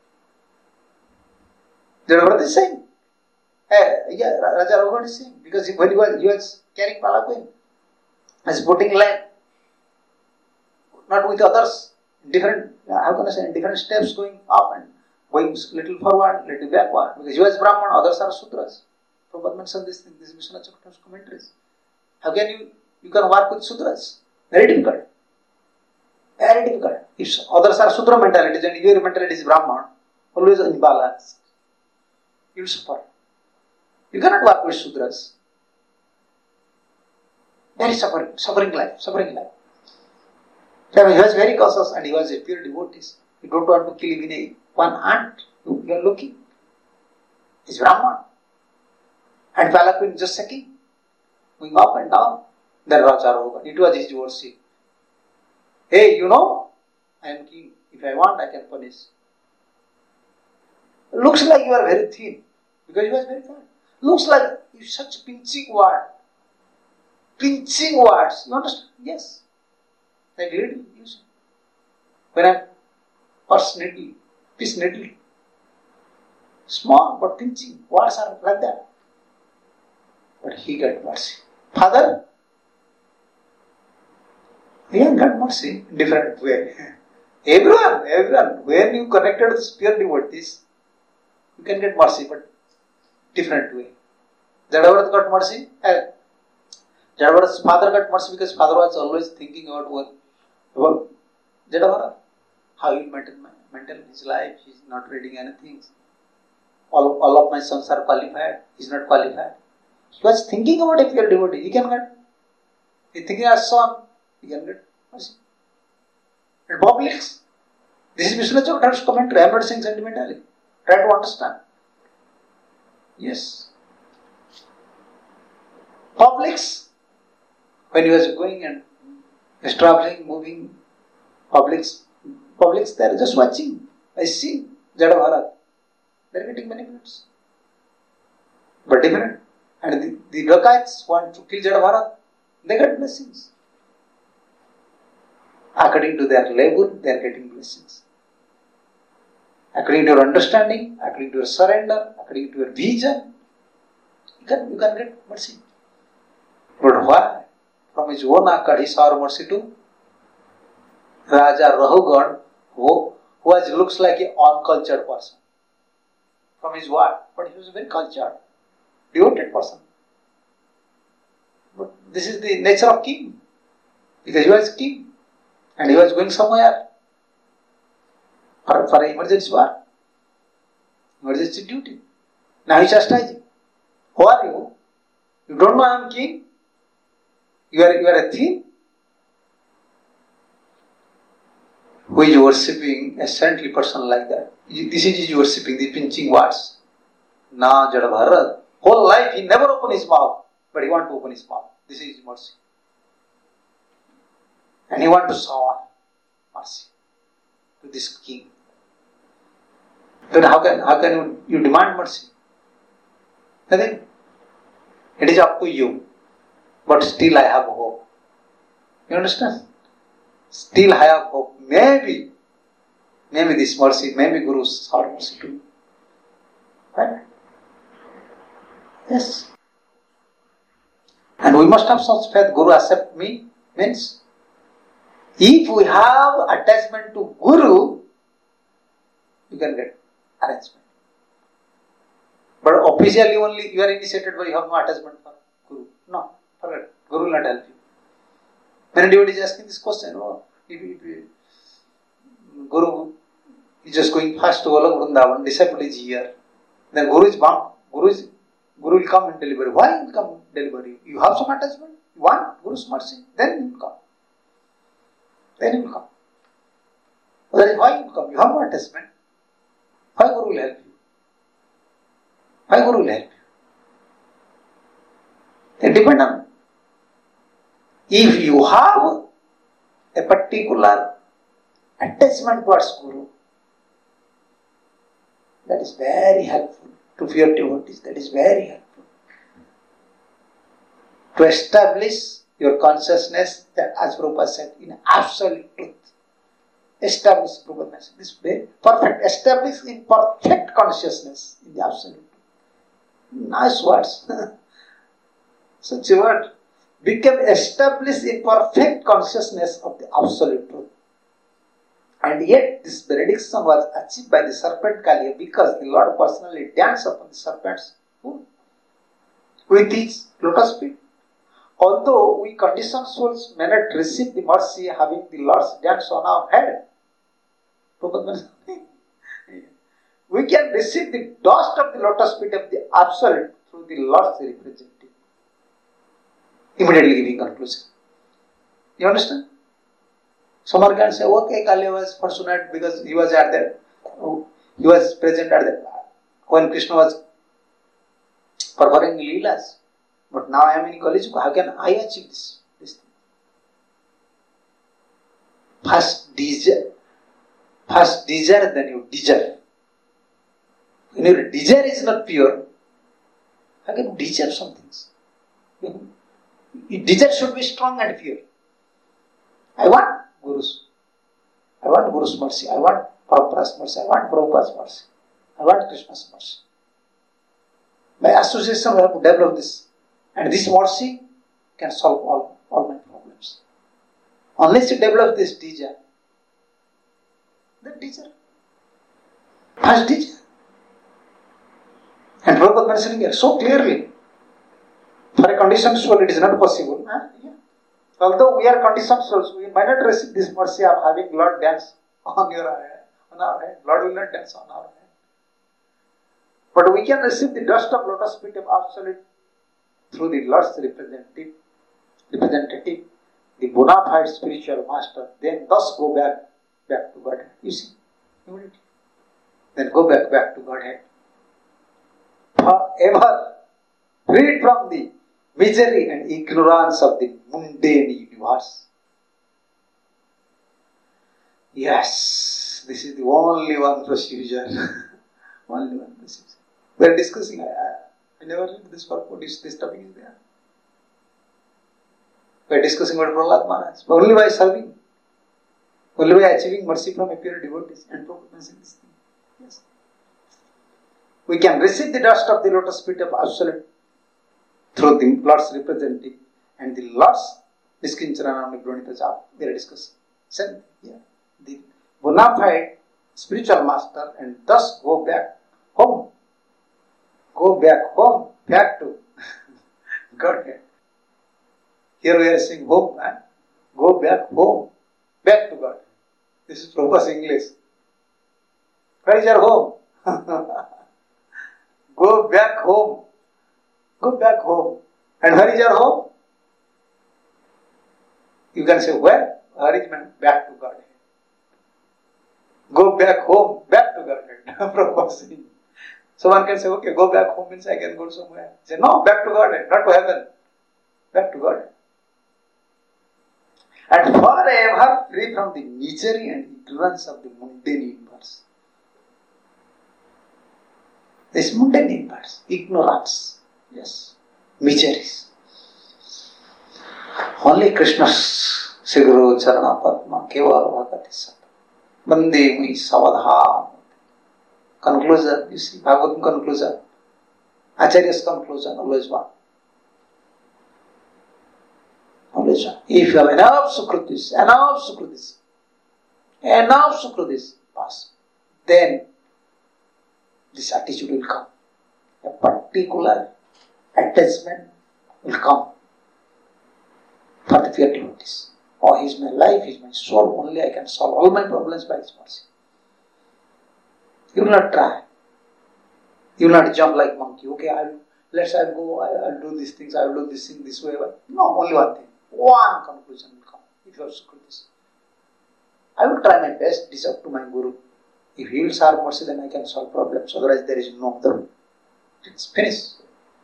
That's what they is saying. Raja Rahugan is saying. Because when he was carrying Palaquin, he was putting land, not with others, different, how can I say, different steps going up and going little forward, little backward. Because he was Brahman, others are Sudras. Prabhupada mentioned this thing, this is Vishwanath Chakravarti's commentaries. How can you can work with Sudras? Very difficult. Very difficult. If others are Sudra mentalities and your mentality is Brahman, always imbalanced, you will suffer. You cannot work with Sudras. Very suffering life. So he was very cautious and he was a pure devotee. You don't want to kill even one ant. You are looking. He's Brahman. And palanquin just a king, going up and down. Then Raja Rogan. It was his worship. Hey, you know, I am king. If I want, I can punish. Looks like you are very thin, because you are very fat. Looks like you such pinching word. Pinching words. You understand? Yes. I really use it. When I purse neatly, piece neatly. Small but pinching words are like that. But he got mercy. Father, he got mercy in different way. Everyone, when you connected with pure devotees, you can get mercy, but different way. Jadavarat got mercy. Jadavarat's father got mercy because father was always thinking about Jadavarat, how he maintain his life. He is not reading anything. All of my sons are qualified. He is not qualified. He was thinking about a pure devotee. He can get. He is thinking as son. He can get mercy. And publics. This is Vishnu Chakra's commentary. I am not saying sentimentally. Try to understand. Yes. Publics. When he was going and traveling, moving, publics, they are just watching. I see Jadavarat. They are getting benefits. But different. And the Dacoits want to kill Jadavarat. They get blessings. According to their labor, they are getting blessings. According to your understanding, according to your surrender, according to your vision, you can get mercy. But why? From his own accord, he saw mercy to Raja Rahugan, who looks like an uncultured person. From his word, but he was a very cultured, devoted person. But this is the nature of king, because he was king and he was going somewhere for emergency work, emergency duty. Now he chastising. Who are you? You don't know I am king? You are a thief? Who is worshipping a saintly person like that? This is his worshipping, the pinching words. Na Jadavarat. Whole life he never opened his mouth, but he want to open his mouth. This is his mercy. And he want to shower mercy to this king. Then how can you demand mercy? Nothing. It is up to you. But still I have hope. You understand? Still I have hope. Maybe this mercy, maybe Guru saw mercy too. Right? Yes. And we must have such faith. Guru accept me means if we have attachment to Guru, you can get arrangement. But officially only you are initiated but you have no attachment for Guru. No, forget. Guru will not help you. Many devotees asking this question. If Guru is just going fast to Golok Vrindavan, disciple is here. Then Guru is bound. Guru will come and deliver you. Why will come and deliver you? You have some attachment. You want Guru's mercy. Then he will come. That is why you come. You have no attachment. Why Guru will help you? It depends on. If you have a particular attachment towards Guru, that is very helpful to pure devotees. That is very helpful to establish your consciousness that, as Prabhupada said, in absolute truth. Establish Prabhupada message. This is very perfect. Establish in perfect consciousness in the absolute truth. Nice words. Such a word. Become established in perfect consciousness of the absolute truth. And yet this benediction was achieved by the serpent Kaliya because the Lord personally danced upon the serpent's foot with his lotus feet. Although we conditioned souls may not receive the mercy having the Lord's dance on our head, we can receive the dust of the lotus feet of the absolute through the Lord's representative. Immediately giving conclusion. You understand? Someone can say, okay, Kaliya was fortunate because he was present at that when Krishna was performing leelas. But now I am in Kali Yuga. How can I achieve this thing? First desire, then you desire. When your desire is not pure, how can you desire some things? Your desire should be strong and pure. I want Guru's mercy. I want Prabhupada's mercy. I want Prabhupada's mercy. I want Krishna's mercy. By association, we have to develop this. And this mercy can solve all my problems. Unless you develop this desire, first desire. And Prabhupada mentioning here so clearly, for a conditioned soul it is not possible. Yeah. Although we are conditioned souls, we might not receive this mercy of having Lord dance on our head. Lord will not dance on our head. But we can receive the dust of lotus feet of Absolute through the Lord's representative, the bona fide spiritual master, then thus go back to Godhead. You see, immediately. Then go back to Godhead. Forever freed from the misery and ignorance of the mundane universe. Yes, this is the only one procedure. Only one procedure. We are discussing. I never read this purport. This topic is there. We are discussing about Prahlad Maharaj. Only by serving. Only by achieving mercy from a pure devotees and proposing this thing. Yes. We can receive the dust of the lotus feet of Absolute through the Lord's representative and the Lord's Niskincharanamni Pranita Japa. We are discussing. Same, yeah. The bona fide spiritual master and thus go back home. Go back home, back to Godhead. Here we are saying home, man. Go back home, back to God. This is Prabhupada's English. Where is your home? Go back home. Go back home. And where is your home? You can say where? Where is man? Back to Godhead. Go back home, back to Godhead. Prabhupada saying. So one can say, okay, go back home means I can go somewhere. Say, no, back to Godhead, not to heaven. Back to Godhead. And forever free from the misery and ignorance of the mundane universe. This mundane universe, ignorance, yes, miseries. Only Krishna's Siguru Charana Padma Kevala Bhagati Sat. Bande Mui Savadha. Conclusion, you see, Bhagavatam conclusion. Acharya's conclusion, always one. Always one. If you have enough sukrutis, pass, then this attitude will come. A particular attachment will come for the pure devotees. Oh, he is my life, he is my soul, only I can solve all my problems by his mercy. You will not try. You will not jump like monkey. Okay, I'll do these things, I will do this thing this way. No, only one thing. One conclusion will come. If you are sukritis. I will try my best. It is up to my Guru. If he will serve mercy, then I can solve problems. Otherwise, there is no other. It's finished.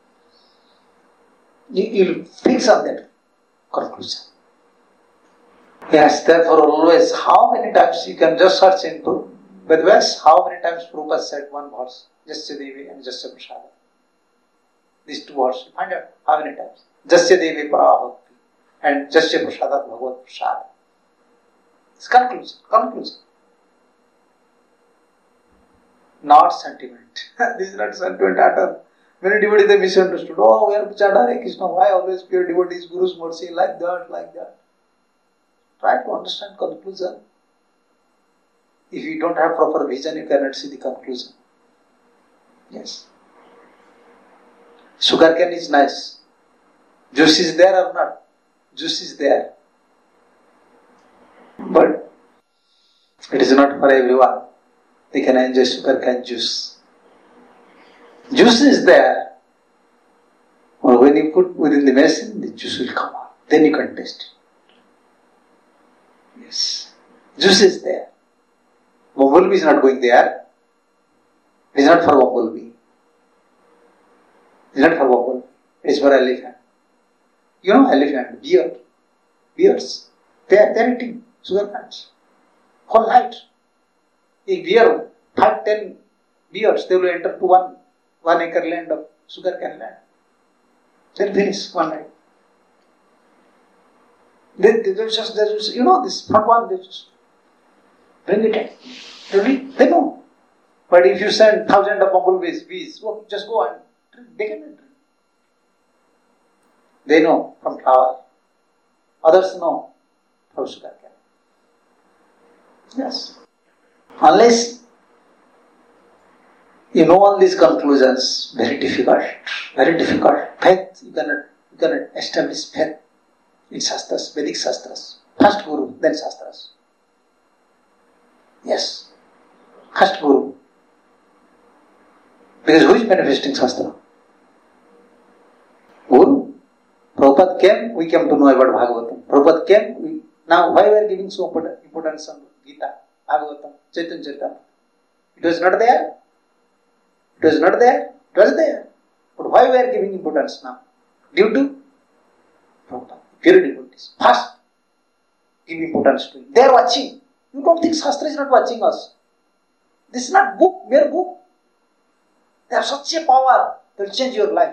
You will fix on that conclusion. Yes, therefore always, how many times you can just search into Vedvas, how many times Prabhupada said one verse, Jasya Devi and Jasya Prasada. These two words, find out how many times. Jasya Devi Parabhakti and Jasya Prasada Bhagavad Prasada. It's conclusion. Not sentiment. This is not sentiment at all. Many devotees they misunderstood. Oh, we are to chant Hare Krishna. Why always pure devotees, Guru's mercy, like that. Try to understand conclusion. If you don't have proper vision, you cannot see the conclusion. Yes. Sugar cane is nice. Juice is there or not? Juice is there. But it is not for everyone. They can enjoy sugar cane juice. Juice is there. Or when you put within the machine, the juice will come out. Then you can taste it. Yes. Juice is there. Bumblebee is not going there. It is not for bumblebee. It's not for buffalo. It's for elephant. You know elephant, bears. They're eating sugar plants. Whole night. A bear, 5-10 bears, they will enter to one acre land of sugar cane land. They'll finish one night. They just, this front one, they just bring it in. They know. But if you send thousands of bumblebees, bees, just go and drink. They can drink. They know from flower. Others know from sugar cane. Yes. Unless you know all these conclusions, very difficult. Faith, you cannot establish faith in Shastras, Vedic Shastras. First Guru, then Shastras. Yes. First Guru. Because who is manifesting Shastra? Guru. Prabhupada came, we came to know about Bhagavatam. Prabhupada came, now why we are giving so importance on Gita, Bhagavatam, Chaitanya Charitamrita? It was not there. It was there. But why we are giving importance now? Due to Prabhupada. Pure devotees. First, give importance to it. They are watching. You don't think Shastra is not watching us. This is not mere book. They have such a power that will change your life.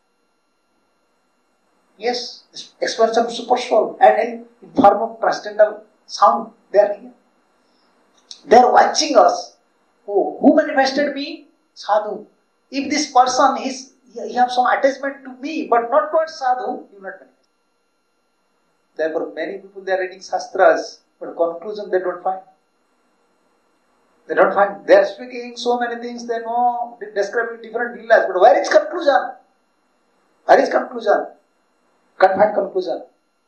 Yes, this expansion of super soul and in form of transcendental sound, they are here. They are watching us. Oh, who manifested me? Sadhu. If this person he have some attachment to me, but not towards Sadhu, he will not manifest. Therefore, many people they are reading Shastras, but conclusion they don't find. They are speaking so many things, they know, describing different villas, but where is conclusion? Can't find conclusion.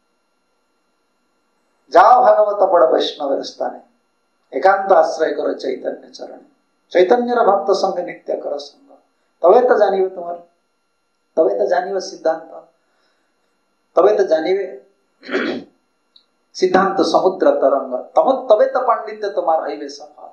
Jao Bhagavata Bada Vaishnava Rastane. Ekanta Asray Kara Chaitanya Charane. Chaitanya Bhakta Sangha Nitya Kara Sangha. Taveta Janive Tumar. Taveta Janive Siddhanta. Taveta Janive Siddhanta Samudra Taranga. Taveta Panditya Tumar Haive Safar.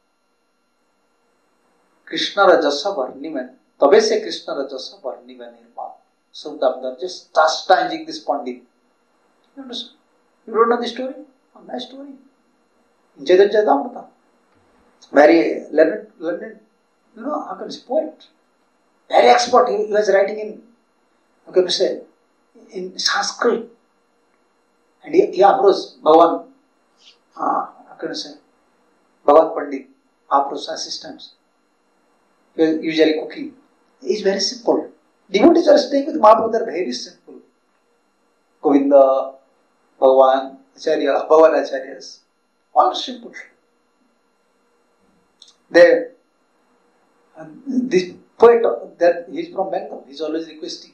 Krishna Rajasa Varniman. Tabe se Krishna Rajasa Varniman Nirmal. So they're just chastising this Pandit. You understand? You don't know the story? A nice story. In Chaitanya Charitamrita. Very learned, how can you say, poet. Very expert. He was writing in, how can you say, in Sanskrit. And he approached Bhagavan, how can you say, Bhagavan Pandit, approached assistants. He was usually cooking. He is very simple. Devotees are staying with Mahaprabhu, they are very simple. Govinda, Bhagavan, Acharya, Bhagavan Acharyas, all simple. This poet, he is from Bengal, he is always requesting.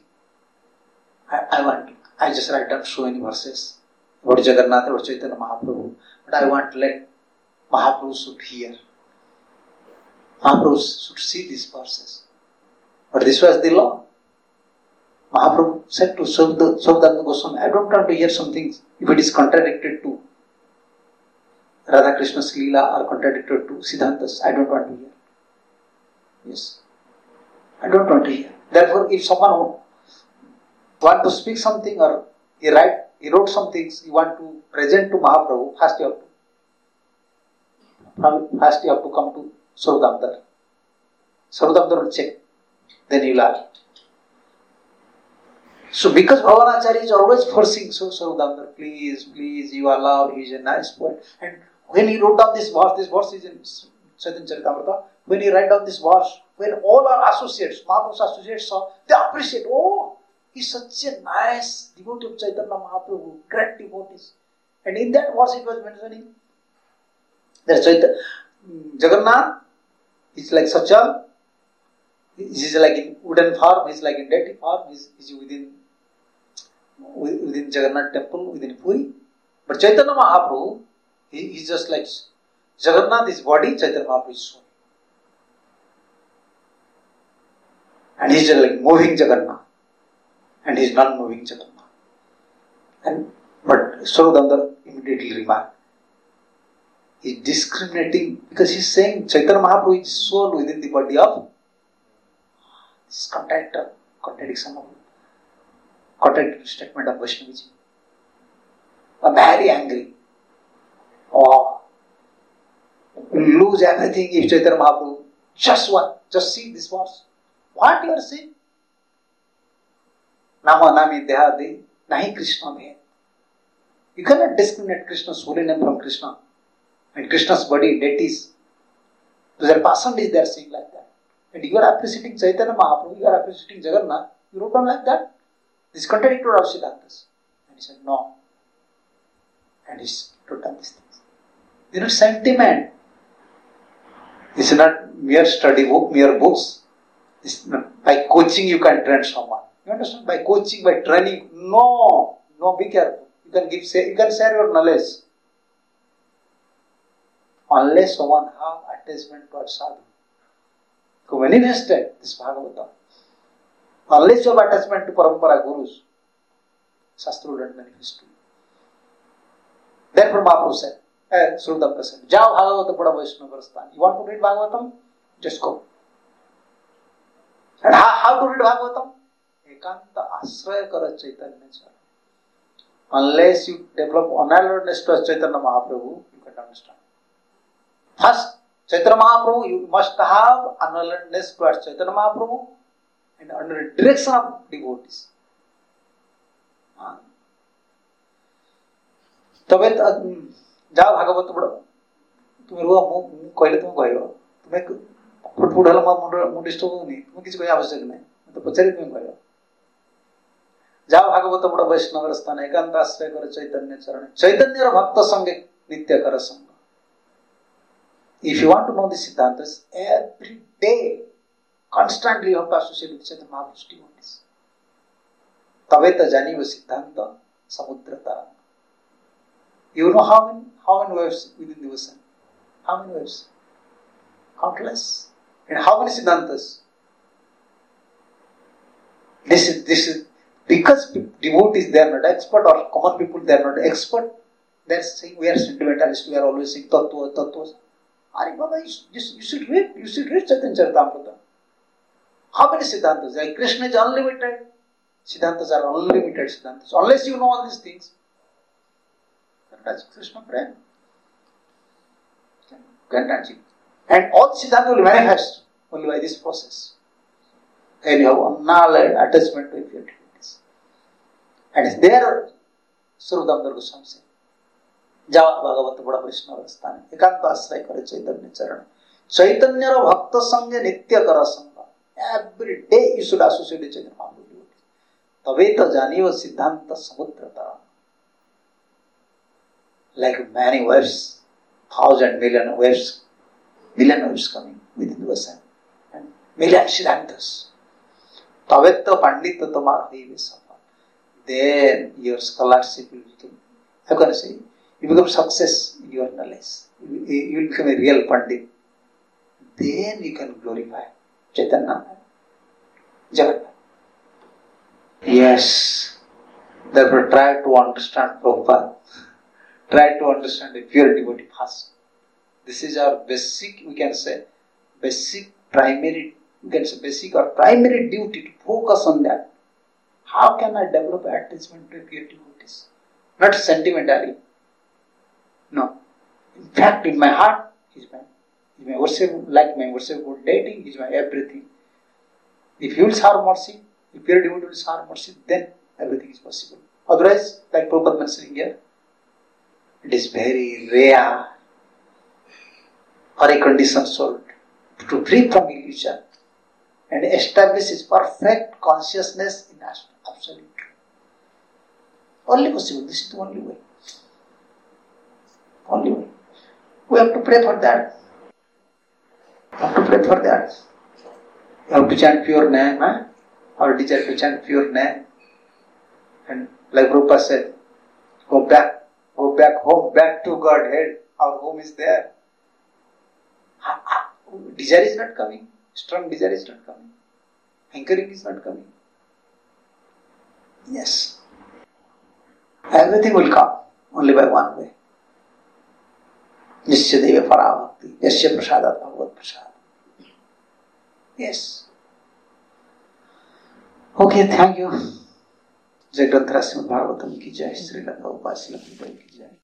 I just write down so many verses about Jagannath, about Chaitanya Mahaprabhu, but I want to let Mahaprabhu should hear. Mahaprabhu should see these verses. But this was the law. Mahaprabhu said to Savdanda Goswami, I don't want to hear some things if it is contradicted to Radha Krishna's Leela or contradicted to Siddhantas. I don't want to hear. Yes. I don't want to hear. Therefore, if someone wants to speak something or he wrote some things, you want to present to Mahaprabhu, first you have to come to Sarvadamdar. Sarvadamdar will check. Then you will ask. So because Bhavanacharya is always forcing, so Sarvadamdar, please, you allow, he is a nice poet. And when he wrote down this verse is in Chaitanya Charitamrita, when he write down this verse, when all our associates, Mahaprabhu's associates saw, they appreciate, oh, he's such a nice devotee of Chaitanya Mahaprabhu, great devotees. And in that verse it was mentioning that Jagannath is like Sacha, he is like in wooden form, he is like in deity form, he is within Jagannath temple, within Puri. But Chaitanya Mahaprabhu, he is just like Jagannath is body, Chaitanya Mahaprabhu is soul. And he is just like moving Jagannath. And he is not moving Jagannath. But Sarvadamdar immediately remarked, he is discriminating because he is saying Chaitanya Mahaprabhu is soul within the body of this contractor. contradiction statement of Vaishnavism. I'm very angry. Oh, you lose everything if Chaitanya Mahaprabhu. Just see this verse. What you are saying? Nama Nami Dehadi, Nahi Krishna Deha. You cannot discriminate Krishna's holy name from Krishna. And Krishna's body, deities. Their person is there saying like that. And you are appreciating Chaitanya Mahaprabhu, you are appreciating Jagannath. You wrote down like that. This contradicted our Siddhantas. And he said, no. And he wrote down these things. You know, sentiment. It's not mere study book, mere books. It's not, by coaching you can train someone. You understand? By coaching, by training. No, be careful. You can share your knowledge. Unless someone have attachment to sadhu. So when invested this Bhagavatam, unless you have attachment to Parampara Gurus, Shastra will not manifest to you. Therefore Mahaprabhu said, Srudamka said, Jao Bhagavata Pada Vaishnava Sthan. You want to read Bhagavatam? Just go. And how to read Bhagavatam? Ekanta Asraya Kara Chaitanya Chara. Unless you develop unawareness to Chaitanya Mahaprabhu, you can't understand. First, Chaitanya Mahaprabhu, you must have unawareness towards Chaitanya Mahaprabhu and under the direction of devotees. तबे जाओ भागवत पढ़ो तुम्हें रुआ कहले तुम कहब तुम्हें फुटफुट हल मुंड डिस्टर्ब होनी तुम्हें किसी कोई आवश्यक नहीं तो पचारि तुम्हें कहब जाओ भागवत पढ़ो वैष्णव स्थान एकांत आश्रय कर चैतन्य चरण चैतन्य भक्त संगे नित्य कर संग. If you want to know the Siddhantas, every day, constantly you have to associate with Chaitanya Mahaprabhu's devotees. Taveta Janiva Siddhanta Samudra Taranga. You know how many waves within the ocean? How many waves? Countless. And how many Siddhantas? This is because devotees they are not expert, or common people they are not expert. They are saying we are sentimentalists. We are always saying tattva. Are Baba, you should read Chaitanya Charitamrita. How many Siddhantas? Like Krishna is unlimited. Siddhantas are unlimited Siddhantas. Unless you know all these things, that's Krishna Prem. Can't achieve. And all Siddhanta will manifest only by this process. And you have unnalled attachment to your devotees. And it's there, Surudamdar Goswami said, Java Bhagavata Bada Vaishnava Sthana Ekanta Asraya Kare Chaitanya Charana Chaitanya Bhakta Sangha Nitya Kara Sangha. Every day you should associate with Chaitanya Mahaprabhu. Taveta Janiva Siddhanta Samudra Taranga. Like many waves, 1,000 million waves coming within the ocean. And million Siddhantas. Taveta Pandita Tamar Hive Safa. Then your scholarship will become, how can I say, you become success in your knowledge. You will become a real Pandit. Then you can glorify Chaitanya Jagannath. Yes. Therefore try to understand Prabhupada. Try to understand the pure devotee first. This is our basic, we can say, primary or primary duty to focus on that. How can I develop attachment to pure devotees? Not sentimentally. No. In fact, in my heart, He's my worship, like my worshipful deity, He's my everything. If He will serve mercy, if pure devotee will serve mercy, then everything is possible. Otherwise, like Prabhupada mentioning here, it is very rare for a conditioned soul to free from illusion and establish his perfect consciousness in absolute truth. Only possible. This is the only way. Only way. We have to pray for that. You have to chant pure name, or teacher to chant pure name. And like Prabhupada said, go back home, back to Godhead. Our home is there. Desire is not coming. Strong desire is not coming. Hankering is not coming. Yes. Everything will come only by one way. Yasya deva parabhakti. Yasya prasadat bhagavad prasad. Yes. Okay, thank you. जय ग्रंथराज श्रीमद् भागवतम की जय, श्रील प्रभुपाद की जय।